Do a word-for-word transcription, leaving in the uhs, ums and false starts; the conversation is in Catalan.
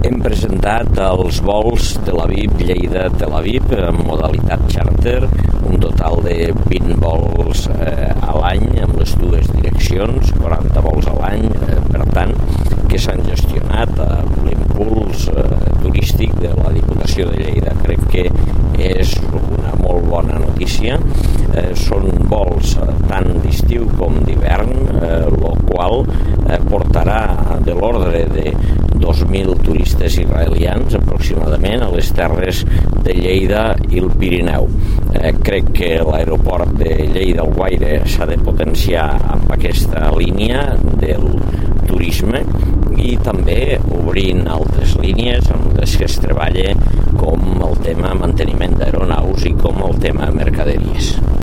Hem presentat els vols Tel Aviv-Lleida-Tel Aviv en modalitat xàrter, un total de vint vols eh, a l'any amb les dues direccions, quaranta vols a l'any, eh, per tant, que s'han gestionat amb l'impuls eh, turístic de la Diputació de Lleida. Crec que és una molt bona notícia. Eh, són vols eh, tant d'estiu com d'hivern, eh, el qual eh, portarà de l'ordre de dos mil turistes israelians aproximadament a les terres de Lleida i el Pirineu. Eh, crec que l'aeroport de Lleida-Alguaire s'ha de potenciar amb aquesta línia del turisme i també obrint altres línies amb les que es treballa com el tema manteniment d'aeronaus i com el tema mercaderies.